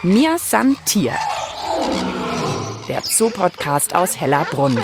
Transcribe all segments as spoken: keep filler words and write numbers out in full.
Mir san Tier, der Zoo-Podcast aus Hellerbrunn.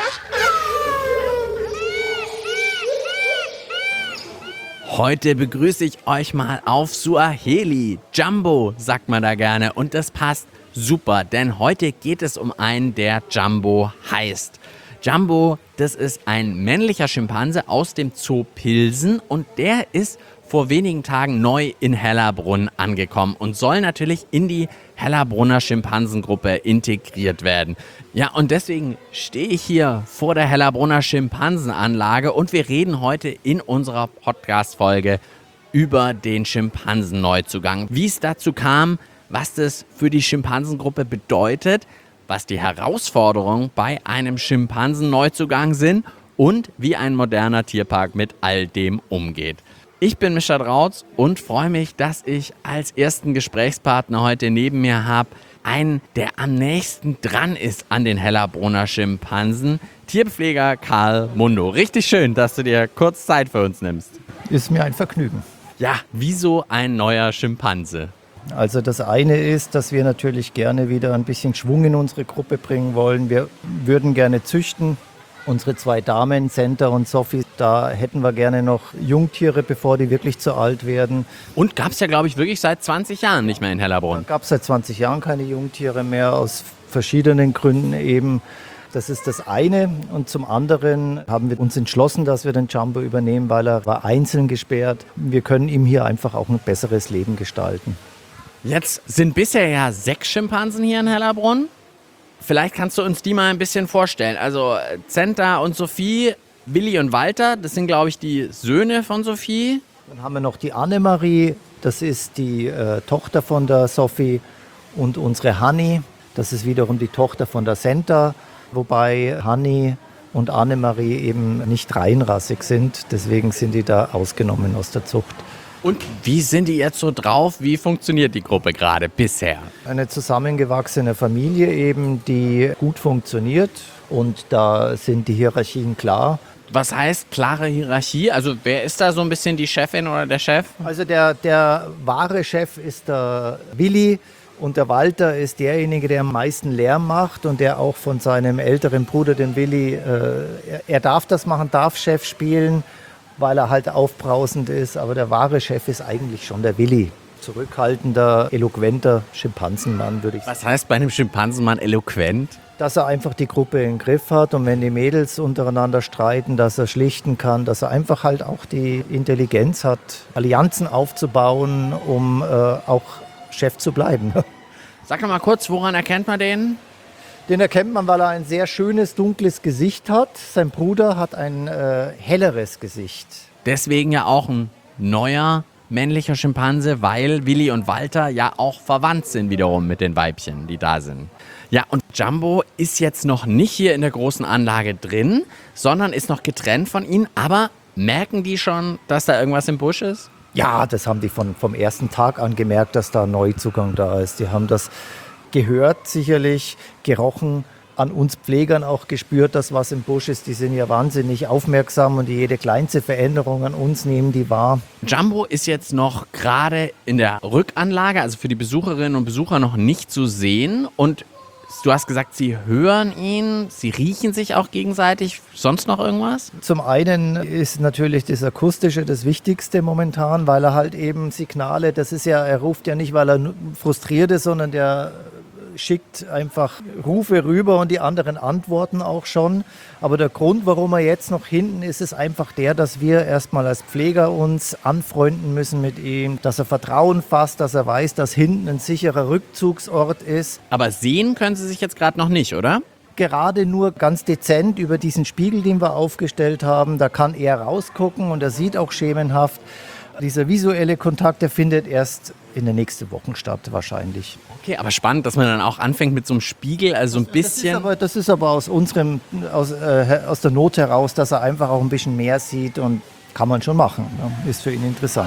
Heute begrüße ich euch mal auf Suaheli. Jumbo sagt man da gerne und das passt super, denn heute geht es um einen, der Jumbo heißt. Jumbo, das ist ein männlicher Schimpanse aus dem Zoo Pilsen und der ist vor wenigen Tagen neu in Hellerbrunn angekommen und soll natürlich in die Hellerbrunner Schimpansengruppe integriert werden. Ja, und deswegen stehe ich hier vor der Hellerbrunner Schimpansenanlage und wir reden heute in unserer Podcast-Folge über den Schimpansenneuzugang. Wie es dazu kam, was das für die Schimpansengruppe bedeutet, was die Herausforderungen bei einem Schimpansenneuzugang sind und wie ein moderner Tierpark mit all dem umgeht. Ich bin Mischa Drautz und freue mich, dass ich als ersten Gesprächspartner heute neben mir habe einen, der am nächsten dran ist an den Hellerbrunner Schimpansen, Tierpfleger Karl Mundo. Richtig schön, dass du dir kurz Zeit für uns nimmst. Ist mir ein Vergnügen. Ja, wieso ein neuer Schimpanse? Also das eine ist, dass wir natürlich gerne wieder ein bisschen Schwung in unsere Gruppe bringen wollen. Wir würden gerne züchten. Unsere zwei Damen, Senta und Sophie, da hätten wir gerne noch Jungtiere, bevor die wirklich zu alt werden. Und gab es ja, glaube ich, wirklich seit zwanzig Jahren nicht mehr in Hellerbrunn. Gab es seit zwanzig Jahren keine Jungtiere mehr, aus verschiedenen Gründen eben. Das ist das eine. Und zum anderen haben wir uns entschlossen, dass wir den Jumbo übernehmen, weil er war einzeln gesperrt. Wir können ihm hier einfach auch ein besseres Leben gestalten. Jetzt sind bisher ja sechs Schimpansen hier in Hellerbrunn. Vielleicht kannst du uns die mal ein bisschen vorstellen. Also Senta und Sophie, Willi und Walter, das sind, glaube ich, die Söhne von Sophie. Dann haben wir noch die Annemarie, das ist die äh, Tochter von der Sophie. Und unsere Hanni, das ist wiederum die Tochter von der Senta. Wobei Hanni und Annemarie eben nicht reinrassig sind. Deswegen sind die da ausgenommen aus der Zucht. Und wie sind die jetzt so drauf? Wie funktioniert die Gruppe gerade bisher? Eine zusammengewachsene Familie eben, die gut funktioniert und da sind die Hierarchien klar. Was heißt klare Hierarchie? Also wer ist da so ein bisschen die Chefin oder der Chef? Also der, der wahre Chef ist der Willi und der Walter ist derjenige, der am meisten Lärm macht und der auch von seinem älteren Bruder, dem Willi, äh, er, er darf das machen, darf Chef spielen, weil er halt aufbrausend ist, aber der wahre Chef ist eigentlich schon der Willi. Zurückhaltender, eloquenter Schimpansenmann, würde ich sagen. Was heißt bei einem Schimpansenmann eloquent? Dass er einfach die Gruppe im Griff hat und wenn die Mädels untereinander streiten, dass er schlichten kann, dass er einfach halt auch die Intelligenz hat, Allianzen aufzubauen, um äh, auch Chef zu bleiben. Sag doch mal kurz, woran erkennt man den? Den erkennt man, weil er ein sehr schönes, dunkles Gesicht hat. Sein Bruder hat ein äh, helleres Gesicht. Deswegen ja auch ein neuer männlicher Schimpanse, weil Willi und Walter ja auch verwandt sind wiederum mit den Weibchen, die da sind. Ja, und Jumbo ist jetzt noch nicht hier in der großen Anlage drin, sondern ist noch getrennt von ihnen. Aber merken die schon, dass da irgendwas im Busch ist? Ja, das haben die von, vom ersten Tag an gemerkt, dass da ein Neuzugang da ist. Die haben das gehört sicherlich, gerochen, an uns Pflegern auch gespürt, dass was im Busch ist. Die sind ja wahnsinnig aufmerksam und jede kleinste Veränderung an uns nehmen die wahr. Jumbo ist jetzt noch gerade in der Rückanlage, also für die Besucherinnen und Besucher noch nicht zu sehen. Und du hast gesagt, sie hören ihn, sie riechen sich auch gegenseitig. Sonst noch irgendwas? Zum einen ist natürlich das Akustische das Wichtigste momentan, weil er halt eben Signale, das ist ja, er ruft ja nicht, weil er frustriert ist, sondern der schickt einfach Rufe rüber und die anderen antworten auch schon. Aber der Grund, warum er jetzt noch hinten ist, ist einfach der, dass wir erstmal als Pfleger uns anfreunden müssen mit ihm, dass er Vertrauen fasst, dass er weiß, dass hinten ein sicherer Rückzugsort ist. Aber sehen können Sie sich jetzt gerade noch nicht, oder? Gerade nur ganz dezent über diesen Spiegel, den wir aufgestellt haben. Da kann er rausgucken und er sieht auch schemenhaft. Dieser visuelle Kontakt, der findet erst in den nächsten Wochen statt wahrscheinlich. Okay, aber spannend, dass man dann auch anfängt mit so einem Spiegel, also ein bisschen... Das ist aber, das ist aber aus unserem, aus, äh, aus der Not heraus, dass er einfach auch ein bisschen mehr sieht und kann man schon machen. Ne? Ist für ihn interessant.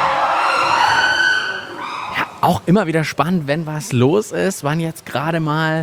Ja, auch immer wieder spannend, wenn was los ist, waren jetzt gerade mal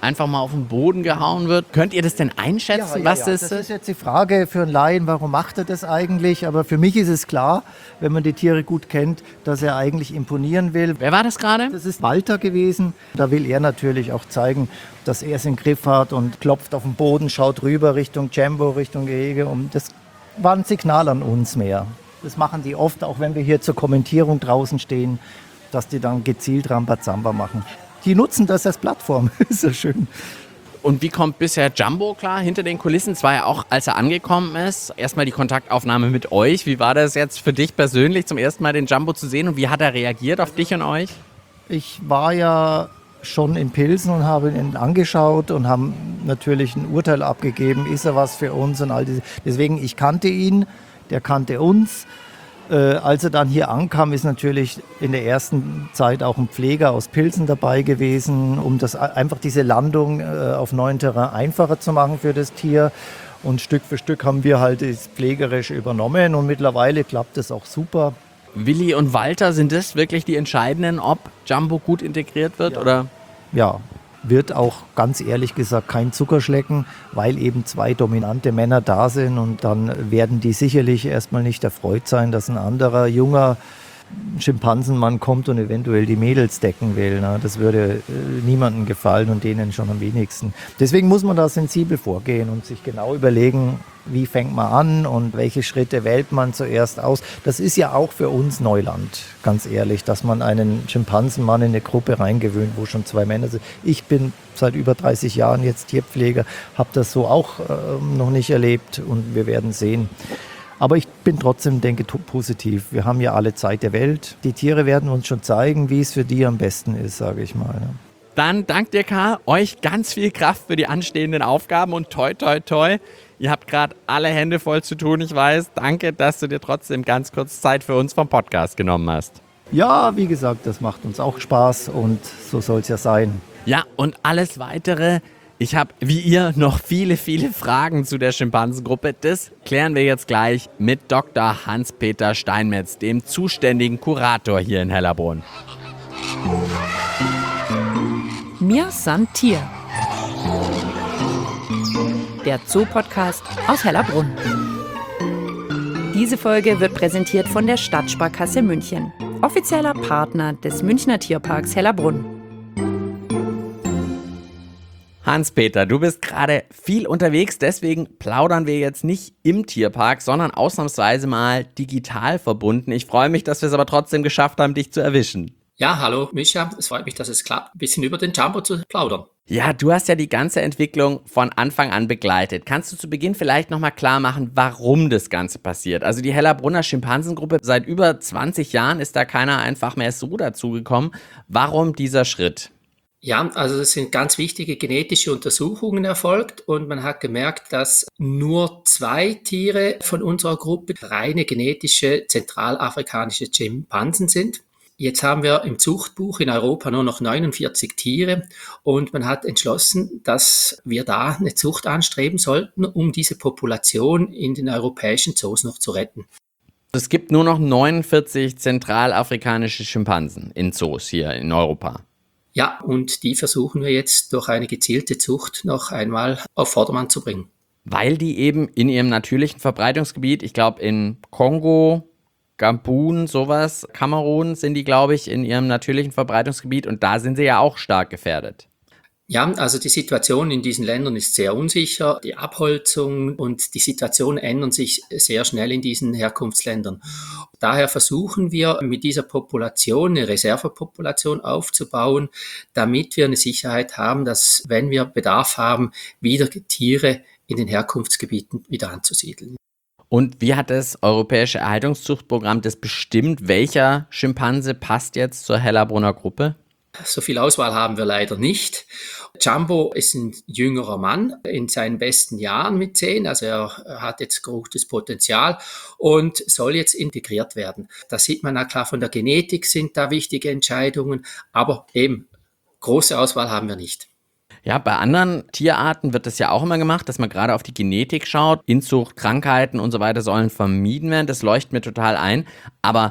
einfach mal auf den Boden gehauen wird. Könnt ihr das denn einschätzen, Ja, ja, was ja. das Das ist? ist jetzt die Frage für einen Laien, warum macht er das eigentlich? Aber für mich ist es klar, wenn man die Tiere gut kennt, dass er eigentlich imponieren will. Wer war das gerade? Das ist Walter gewesen. Da will er natürlich auch zeigen, dass er es im Griff hat und klopft auf den Boden, schaut rüber Richtung Jambo, Richtung Gehege. Und das war ein Signal an uns mehr. Das machen die oft, auch wenn wir hier zur Kommentierung draußen stehen, dass die dann gezielt Rambazamba machen. Die nutzen das als Plattform. Ist ja schön. Und wie kommt bisher Jumbo klar hinter den Kulissen? Es war ja auch, als er angekommen ist, erstmal die Kontaktaufnahme mit euch. Wie war das jetzt für dich persönlich, zum ersten Mal den Jumbo zu sehen? Und wie hat er reagiert auf dich und euch? Ich war ja schon in Pilsen und habe ihn angeschaut und haben natürlich ein Urteil abgegeben, ist er was für uns und all diese. Deswegen, ich kannte ihn, der kannte uns. Äh, als er dann hier ankam, ist natürlich in der ersten Zeit auch ein Pfleger aus Pilsen dabei gewesen, um das einfach diese Landung äh, auf neuem Terrain einfacher zu machen für das Tier. Und Stück für Stück haben wir halt das pflegerisch übernommen und mittlerweile klappt es auch super. Willi und Walter, sind das wirklich die Entscheidenden, ob Jumbo gut integriert wird? Ja. Oder? Ja, wird auch ganz ehrlich gesagt kein Zuckerschlecken, weil eben zwei dominante Männer da sind und dann werden die sicherlich erstmal nicht erfreut sein, dass ein anderer junger Schimpansenmann kommt und eventuell die Mädels decken will. Ne? Das würde äh, niemandem gefallen und denen schon am wenigsten. Deswegen muss man da sensibel vorgehen und sich genau überlegen, wie fängt man an und welche Schritte wählt man zuerst aus. Das ist ja auch für uns Neuland, ganz ehrlich, dass man einen Schimpansenmann in eine Gruppe reingewöhnt, wo schon zwei Männer sind. Ich bin seit über dreißig Jahren jetzt Tierpfleger, habe das so auch äh, noch nicht erlebt und wir werden sehen. Aber ich bin trotzdem, denke, positiv. Wir haben ja alle Zeit der Welt. Die Tiere werden uns schon zeigen, wie es für die am besten ist, sage ich mal. Ne? Dann dank dir, Karl, euch ganz viel Kraft für die anstehenden Aufgaben und toi, toi, toi. Ihr habt gerade alle Hände voll zu tun, ich weiß. Danke, dass du dir trotzdem ganz kurz Zeit für uns vom Podcast genommen hast. Ja, wie gesagt, das macht uns auch Spaß und so soll es ja sein. Ja, und alles Weitere. Ich habe, wie ihr, noch viele, viele Fragen zu der Schimpansengruppe. Das klären wir jetzt gleich mit Doktor Hans-Peter Steinmetz, dem zuständigen Kurator hier in Hellerbrunn. Mir san Tier. Der Zoo-Podcast aus Hellerbrunn. Diese Folge wird präsentiert von der Stadtsparkasse München, offizieller Partner des Münchner Tierparks Hellerbrunn. Hans-Peter, du bist gerade viel unterwegs, deswegen plaudern wir jetzt nicht im Tierpark, sondern ausnahmsweise mal digital verbunden. Ich freue mich, dass wir es aber trotzdem geschafft haben, dich zu erwischen. Ja, hallo Mischa, es freut mich, dass es klappt, ein bisschen über den Jumbo zu plaudern. Ja, du hast ja die ganze Entwicklung von Anfang an begleitet. Kannst du zu Beginn vielleicht nochmal klar machen, warum das Ganze passiert? Also die Hellerbrunner Schimpansengruppe, seit über zwanzig Jahren ist da keiner einfach mehr so dazugekommen. Warum dieser Schritt? Ja, also es sind ganz wichtige genetische Untersuchungen erfolgt und man hat gemerkt, dass nur zwei Tiere von unserer Gruppe reine genetische zentralafrikanische Schimpansen sind. Jetzt haben wir im Zuchtbuch in Europa nur noch neunundvierzig Tiere und man hat entschlossen, dass wir da eine Zucht anstreben sollten, um diese Population in den europäischen Zoos noch zu retten. Es gibt nur noch neunundvierzig zentralafrikanische Schimpansen in Zoos hier in Europa. Ja, und die versuchen wir jetzt durch eine gezielte Zucht noch einmal auf Vordermann zu bringen. Weil die eben in ihrem natürlichen Verbreitungsgebiet, ich glaube in Kongo, Gabun, sowas, Kamerun sind die, glaube ich, in ihrem natürlichen Verbreitungsgebiet und da sind sie ja auch stark gefährdet. Ja, also die Situation in diesen Ländern ist sehr unsicher. Die Abholzung und die Situation ändern sich sehr schnell in diesen Herkunftsländern. Daher versuchen wir mit dieser Population eine Reservepopulation aufzubauen, damit wir eine Sicherheit haben, dass, wenn wir Bedarf haben, wieder Tiere in den Herkunftsgebieten wieder anzusiedeln. Und wie hat das Europäische Erhaltungszuchtprogramm das bestimmt, welcher Schimpanse passt jetzt zur Hellerbrunner Gruppe? So viel Auswahl haben wir leider nicht. Jumbo ist ein jüngerer Mann in seinen besten Jahren mit zehn, also er hat jetzt gutes Potenzial und soll jetzt integriert werden. Da sieht man, na klar, von der Genetik sind da wichtige Entscheidungen, aber eben große Auswahl haben wir nicht. Ja, bei anderen Tierarten wird das ja auch immer gemacht, dass man gerade auf die Genetik schaut. Inzucht, Krankheiten und so weiter sollen vermieden werden. Das leuchtet mir total ein. Aber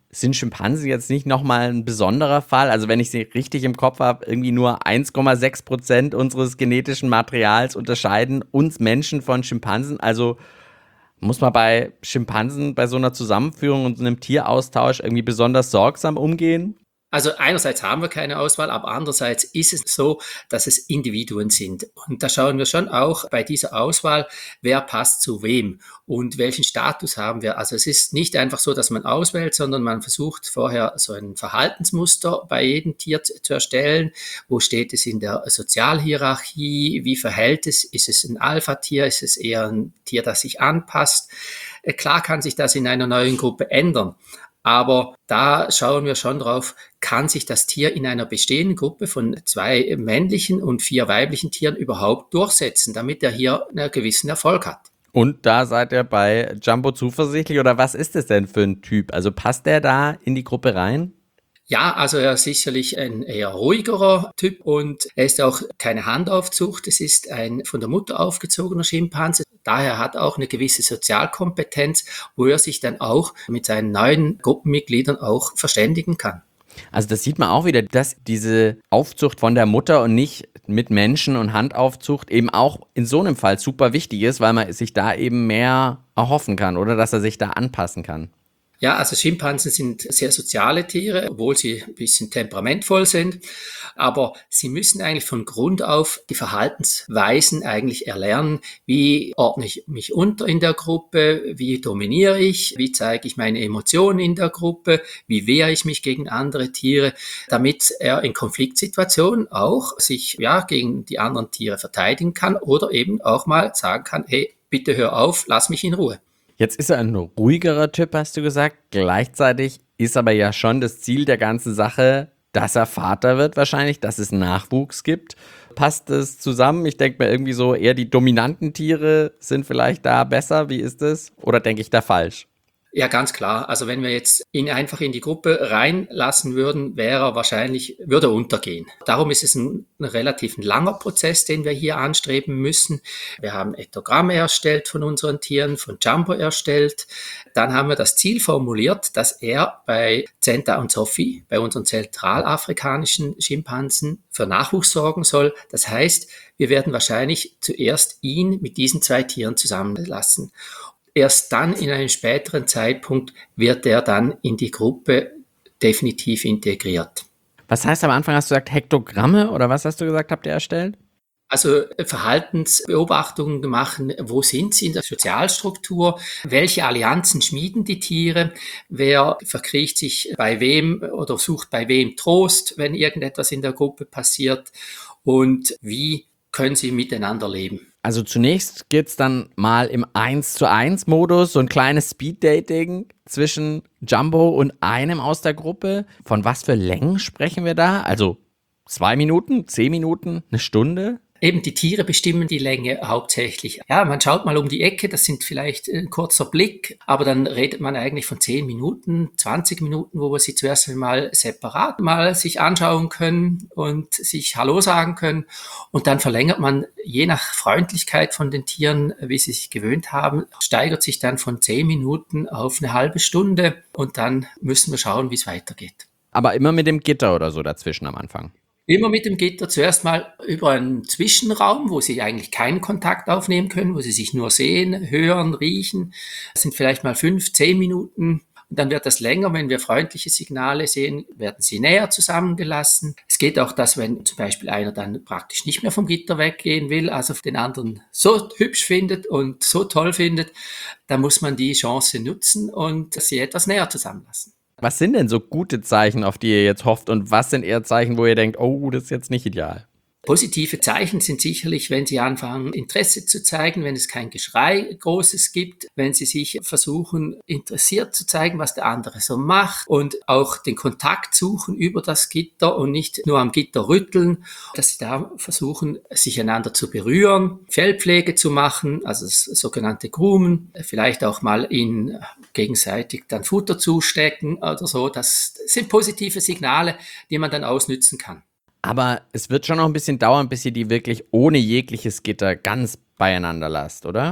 sind Schimpansen jetzt nicht nochmal ein besonderer Fall? Also wenn ich sie richtig im Kopf habe, irgendwie nur eins Komma sechs Prozent unseres genetischen Materials unterscheiden uns Menschen von Schimpansen. Also muss man bei Schimpansen, bei so einer Zusammenführung und einem Tieraustausch irgendwie besonders sorgsam umgehen? Also einerseits haben wir keine Auswahl, aber andererseits ist es so, dass es Individuen sind. Und da schauen wir schon auch bei dieser Auswahl, wer passt zu wem und welchen Status haben wir. Also es ist nicht einfach so, dass man auswählt, sondern man versucht vorher so ein Verhaltensmuster bei jedem Tier zu zu erstellen. Wo steht es in der Sozialhierarchie? Wie verhält es? Ist es ein Alpha-Tier? Ist es eher ein Tier, das sich anpasst? Äh, Klar kann sich das in einer neuen Gruppe ändern. Aber da schauen wir schon drauf, kann sich das Tier in einer bestehenden Gruppe von zwei männlichen und vier weiblichen Tieren überhaupt durchsetzen, damit er hier einen gewissen Erfolg hat. Und da seid ihr bei Jumbo zuversichtlich oder was ist es denn für ein Typ? Also passt der da in die Gruppe rein? Ja, also er ist sicherlich ein eher ruhigerer Typ und er ist auch keine Handaufzucht. Es ist ein von der Mutter aufgezogener Schimpanse. Daher hat er auch eine gewisse Sozialkompetenz, wo er sich dann auch mit seinen neuen Gruppenmitgliedern auch verständigen kann. Also das sieht man auch wieder, dass diese Aufzucht von der Mutter und nicht mit Menschen und Handaufzucht eben auch in so einem Fall super wichtig ist, weil man sich da eben mehr erhoffen kann oder dass er sich da anpassen kann. Ja, also Schimpansen sind sehr soziale Tiere, obwohl sie ein bisschen temperamentvoll sind. Aber sie müssen eigentlich von Grund auf die Verhaltensweisen eigentlich erlernen. Wie ordne ich mich unter in der Gruppe? Wie dominiere ich? Wie zeige ich meine Emotionen in der Gruppe? Wie wehre ich mich gegen andere Tiere? Damit er in Konfliktsituationen auch sich ja gegen die anderen Tiere verteidigen kann oder eben auch mal sagen kann, hey, bitte hör auf, lass mich in Ruhe. Jetzt ist er ein ruhigerer Typ, hast du gesagt. Gleichzeitig ist aber ja schon das Ziel der ganzen Sache, dass er Vater wird wahrscheinlich, dass es Nachwuchs gibt. Passt es zusammen? Ich denke mir irgendwie so, eher die dominanten Tiere sind vielleicht da besser. Wie ist es? Oder denke ich da falsch? Ja, ganz klar. Also wenn wir jetzt ihn einfach in die Gruppe reinlassen würden, wäre er wahrscheinlich, würde er untergehen. Darum ist es ein, ein relativ langer Prozess, den wir hier anstreben müssen. Wir haben Ektogramme erstellt von unseren Tieren, von Jumbo erstellt. Dann haben wir das Ziel formuliert, dass er bei Zenta und Sophie, bei unseren zentralafrikanischen Schimpansen, für Nachwuchs sorgen soll. Das heißt, wir werden wahrscheinlich zuerst ihn mit diesen zwei Tieren zusammenlassen. Erst dann in einem späteren Zeitpunkt wird er dann in die Gruppe definitiv integriert. Was heißt am Anfang, hast du gesagt Hektogramme oder was hast du gesagt, habt ihr erstellt? Also Verhaltensbeobachtungen machen, wo sind sie in der Sozialstruktur, welche Allianzen schmieden die Tiere, wer verkriecht sich bei wem oder sucht bei wem Trost, wenn irgendetwas in der Gruppe passiert und wie können sie miteinander leben. Also zunächst geht's dann mal im eins zu eins Modus, so ein kleines Speed-Dating zwischen Jumbo und einem aus der Gruppe. Von was für Längen sprechen wir da? Also zwei Minuten, zehn Minuten, eine Stunde? Eben die Tiere bestimmen die Länge hauptsächlich. Ja, man schaut mal um die Ecke, das sind vielleicht ein kurzer Blick, aber dann redet man eigentlich von zehn Minuten, zwanzig Minuten, wo wir sie zuerst einmal separat mal sich anschauen können und sich Hallo sagen können. Und dann verlängert man je nach Freundlichkeit von den Tieren, wie sie sich gewöhnt haben, steigert sich dann von zehn Minuten auf eine halbe Stunde und dann müssen wir schauen, wie es weitergeht. Aber immer mit dem Gitter oder so dazwischen am Anfang. Immer mit dem Gitter zuerst mal über einen Zwischenraum, wo sie eigentlich keinen Kontakt aufnehmen können, wo sie sich nur sehen, hören, riechen. Das sind vielleicht mal fünf, zehn Minuten. Und dann wird das länger, wenn wir freundliche Signale sehen, werden sie näher zusammengelassen. Es geht auch, dass wenn zum Beispiel einer dann praktisch nicht mehr vom Gitter weggehen will, also den anderen so hübsch findet und so toll findet, dann muss man die Chance nutzen und sie etwas näher zusammenlassen. Was sind denn so gute Zeichen, auf die ihr jetzt hofft und was sind eher Zeichen, wo ihr denkt, oh, das ist jetzt nicht ideal? Positive Zeichen sind sicherlich, wenn sie anfangen, Interesse zu zeigen, wenn es kein Geschrei Großes gibt, wenn sie sich versuchen, interessiert zu zeigen, was der andere so macht und auch den Kontakt suchen über das Gitter und nicht nur am Gitter rütteln, dass sie da versuchen, sich einander zu berühren, Fellpflege zu machen, also das sogenannte Groomen, vielleicht auch mal ihnen gegenseitig dann Futter zustecken oder so. Das sind positive Signale, die man dann ausnützen kann. Aber es wird schon noch ein bisschen dauern, bis ihr die wirklich ohne jegliches Gitter ganz beieinander lasst, oder?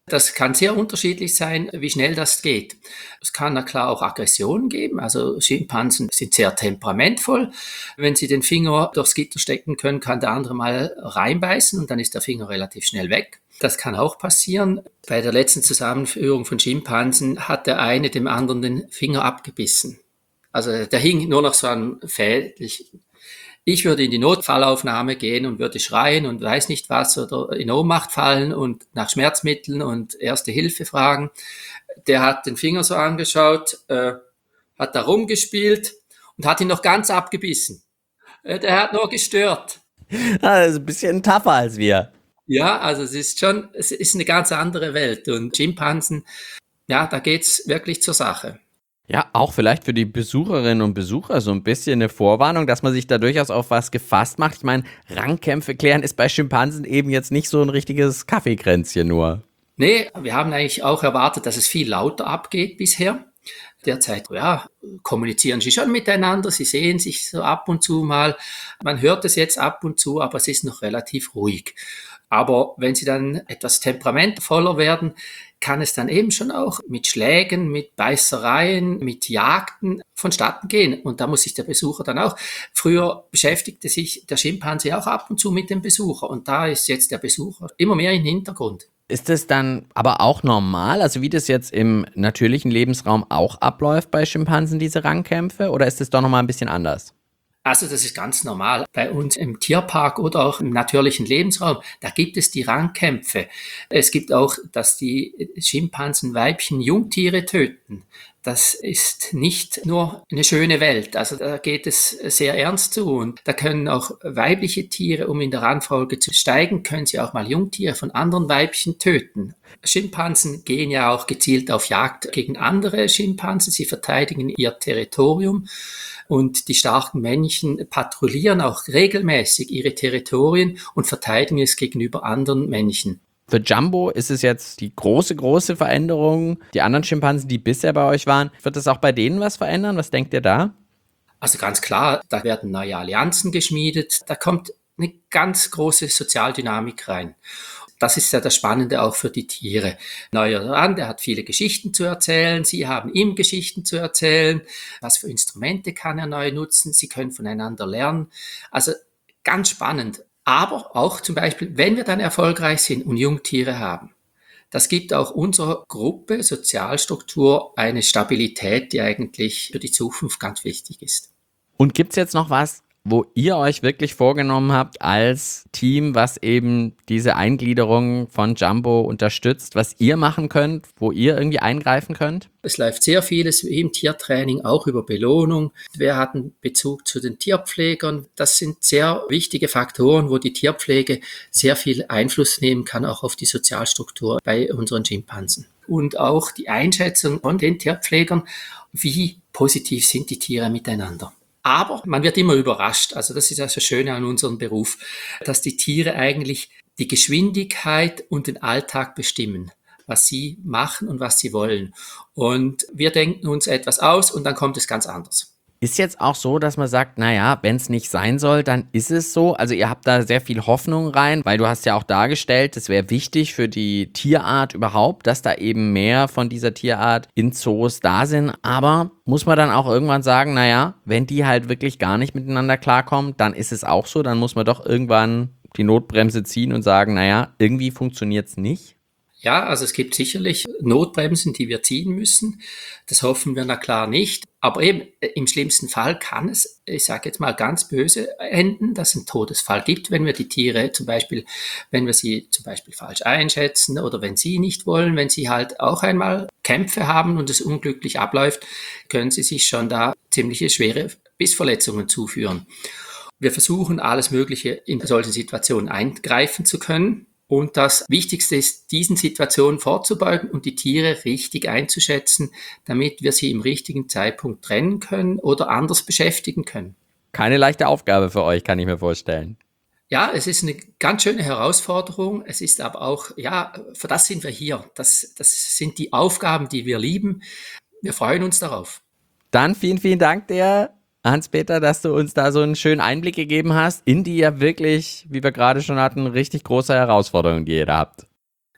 Das kann sehr unterschiedlich sein, wie schnell das geht. Es kann na klar auch Aggressionen geben. Also Schimpansen sind sehr temperamentvoll. Wenn sie den Finger durchs Gitter stecken können, kann der andere mal reinbeißen und dann ist der Finger relativ schnell weg. Das kann auch passieren. Bei der letzten Zusammenführung von Schimpansen hat der eine dem anderen den Finger abgebissen. Also der hing nur noch so am Fädchen. Ich würde in die Notfallaufnahme gehen und würde schreien und weiß nicht was oder in Ohnmacht fallen und nach Schmerzmitteln und Erste Hilfe fragen. Der hat den Finger so angeschaut, äh, hat da rumgespielt und hat ihn noch ganz abgebissen. Äh, der hat nur gestört. Das ist ein bisschen tougher als wir. Ja, also es ist schon, es ist eine ganz andere Welt und Schimpansen, ja, da geht's wirklich zur Sache. Ja, auch vielleicht für die Besucherinnen und Besucher so ein bisschen eine Vorwarnung, dass man sich da durchaus auf was gefasst macht. Ich meine, Rangkämpfe klären ist bei Schimpansen eben jetzt nicht so ein richtiges Kaffeekränzchen nur. Nee, wir haben eigentlich auch erwartet, dass es viel lauter abgeht bisher. Derzeit, ja, kommunizieren sie schon miteinander, sie sehen sich so ab und zu mal. Man hört es jetzt ab und zu, aber es ist noch relativ ruhig. Aber wenn sie dann etwas temperamentvoller werden, kann es dann eben schon auch mit Schlägen, mit Beißereien, mit Jagden vonstatten gehen. Und da muss sich der Besucher dann auch, früher beschäftigte sich der Schimpanse auch ab und zu mit dem Besucher. Und da ist jetzt der Besucher immer mehr im Hintergrund. Ist das dann aber auch normal, also wie das jetzt im natürlichen Lebensraum auch abläuft bei Schimpansen, diese Rangkämpfe, oder ist es doch nochmal ein bisschen anders? Also das ist ganz normal. Bei uns im Tierpark oder auch im natürlichen Lebensraum, da gibt es die Rangkämpfe. Es gibt auch, dass die Schimpansenweibchen Jungtiere töten. Das ist nicht nur eine schöne Welt. Also da geht es sehr ernst zu. Und da können auch weibliche Tiere, um in der Rangfolge zu steigen, können sie auch mal Jungtiere von anderen Weibchen töten. Schimpansen gehen ja auch gezielt auf Jagd gegen andere Schimpansen. Sie verteidigen ihr Territorium. Und die starken Männchen patrouillieren auch regelmäßig ihre Territorien und verteidigen es gegenüber anderen Männchen. Für Jumbo ist es jetzt die große, große Veränderung. Die anderen Schimpansen, die bisher bei euch waren, wird es auch bei denen was verändern? Was denkt ihr da? Also ganz klar, da werden neue Allianzen geschmiedet. Da kommt eine ganz große Sozialdynamik rein. Das ist ja das Spannende auch für die Tiere. Neuer Rand, der hat viele Geschichten zu erzählen. Sie haben ihm Geschichten zu erzählen. Was für Instrumente kann er neu nutzen? Sie können voneinander lernen. Also ganz spannend. Aber auch zum Beispiel, wenn wir dann erfolgreich sind und Jungtiere haben, das gibt auch unserer Gruppe Sozialstruktur eine Stabilität, die eigentlich für die Zukunft ganz wichtig ist. Und gibt es jetzt noch was, wo ihr euch wirklich vorgenommen habt als Team, was eben diese Eingliederung von Jumbo unterstützt, was ihr machen könnt, wo ihr irgendwie eingreifen könnt? Es läuft sehr vieles im Tiertraining, auch über Belohnung. Wer hat einen Bezug zu den Tierpflegern? Das sind sehr wichtige Faktoren, wo die Tierpflege sehr viel Einfluss nehmen kann, auch auf die Sozialstruktur bei unseren Schimpansen. Und auch die Einschätzung von den Tierpflegern, wie positiv sind die Tiere miteinander. Aber man wird immer überrascht, also das ist ja das Schöne an unserem Beruf, dass die Tiere eigentlich die Geschwindigkeit und den Alltag bestimmen, was sie machen und was sie wollen. Und wir denken uns etwas aus und dann kommt es ganz anders. Ist jetzt auch so, dass man sagt, naja, wenn es nicht sein soll, dann ist es so. Also ihr habt da sehr viel Hoffnung rein, weil du hast ja auch dargestellt, es wäre wichtig für die Tierart überhaupt, dass da eben mehr von dieser Tierart in Zoos da sind. Aber muss man dann auch irgendwann sagen, naja, wenn die halt wirklich gar nicht miteinander klarkommen, dann ist es auch so, dann muss man doch irgendwann die Notbremse ziehen und sagen, naja, irgendwie funktioniert es nicht. Ja, also es gibt sicherlich Notbremsen, die wir ziehen müssen. Das hoffen wir na klar nicht. Aber eben im schlimmsten Fall kann es, ich sage jetzt mal ganz böse, enden, dass es einen Todesfall gibt, wenn wir die Tiere zum Beispiel, wenn wir sie zum Beispiel falsch einschätzen oder wenn sie nicht wollen, wenn sie halt auch einmal Kämpfe haben und es unglücklich abläuft, können sie sich schon da ziemliche schwere Bissverletzungen zuführen. Wir versuchen alles Mögliche in solchen Situationen eingreifen zu können. Und das Wichtigste ist, diesen Situationen vorzubeugen und die Tiere richtig einzuschätzen, damit wir sie im richtigen Zeitpunkt trennen können oder anders beschäftigen können. Keine leichte Aufgabe für euch, kann ich mir vorstellen. Ja, es ist eine ganz schöne Herausforderung. Es ist aber auch, ja, für das sind wir hier. Das, das sind die Aufgaben, die wir lieben. Wir freuen uns darauf. Dann vielen, vielen Dank dir, Hans-Peter, dass du uns da so einen schönen Einblick gegeben hast in die ja wirklich, wie wir gerade schon hatten, richtig große Herausforderungen, die ihr da habt.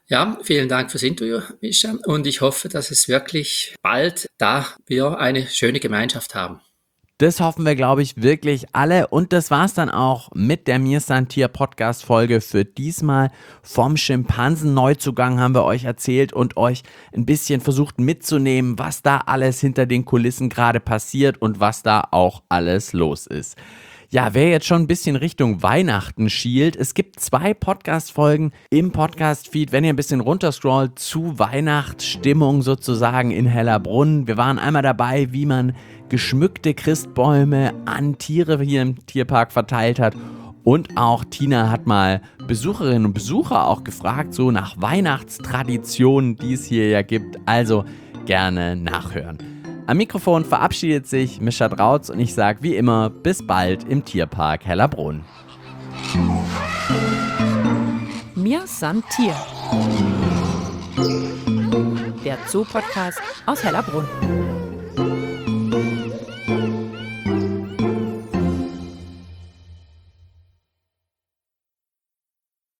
Ja, vielen Dank fürs Interview, Mischa. Und ich hoffe, dass es wirklich bald da wir eine schöne Gemeinschaft haben. Das hoffen wir, glaube ich, wirklich alle. Und das war's dann auch mit der Mir ist ein Tier Podcast Folge für diesmal. Vom Schimpansen-Neuzugang haben wir euch erzählt und euch ein bisschen versucht mitzunehmen, was da alles hinter den Kulissen gerade passiert und was da auch alles los ist. Ja, wer jetzt schon ein bisschen Richtung Weihnachten schielt, es gibt zwei Podcast-Folgen im Podcast-Feed, wenn ihr ein bisschen runterscrollt, zu Weihnachtsstimmung sozusagen in Hellerbrunn. Wir waren einmal dabei, wie man geschmückte Christbäume an Tiere hier im Tierpark verteilt hat. Und auch Tina hat mal Besucherinnen und Besucher auch gefragt, so nach Weihnachtstraditionen, die es hier ja gibt. Also gerne nachhören. Am Mikrofon verabschiedet sich Mischa Drautz und ich sage wie immer bis bald im Tierpark Hellerbrunn. Mir san Tier. Der Zoo-Podcast aus Hellerbrunn.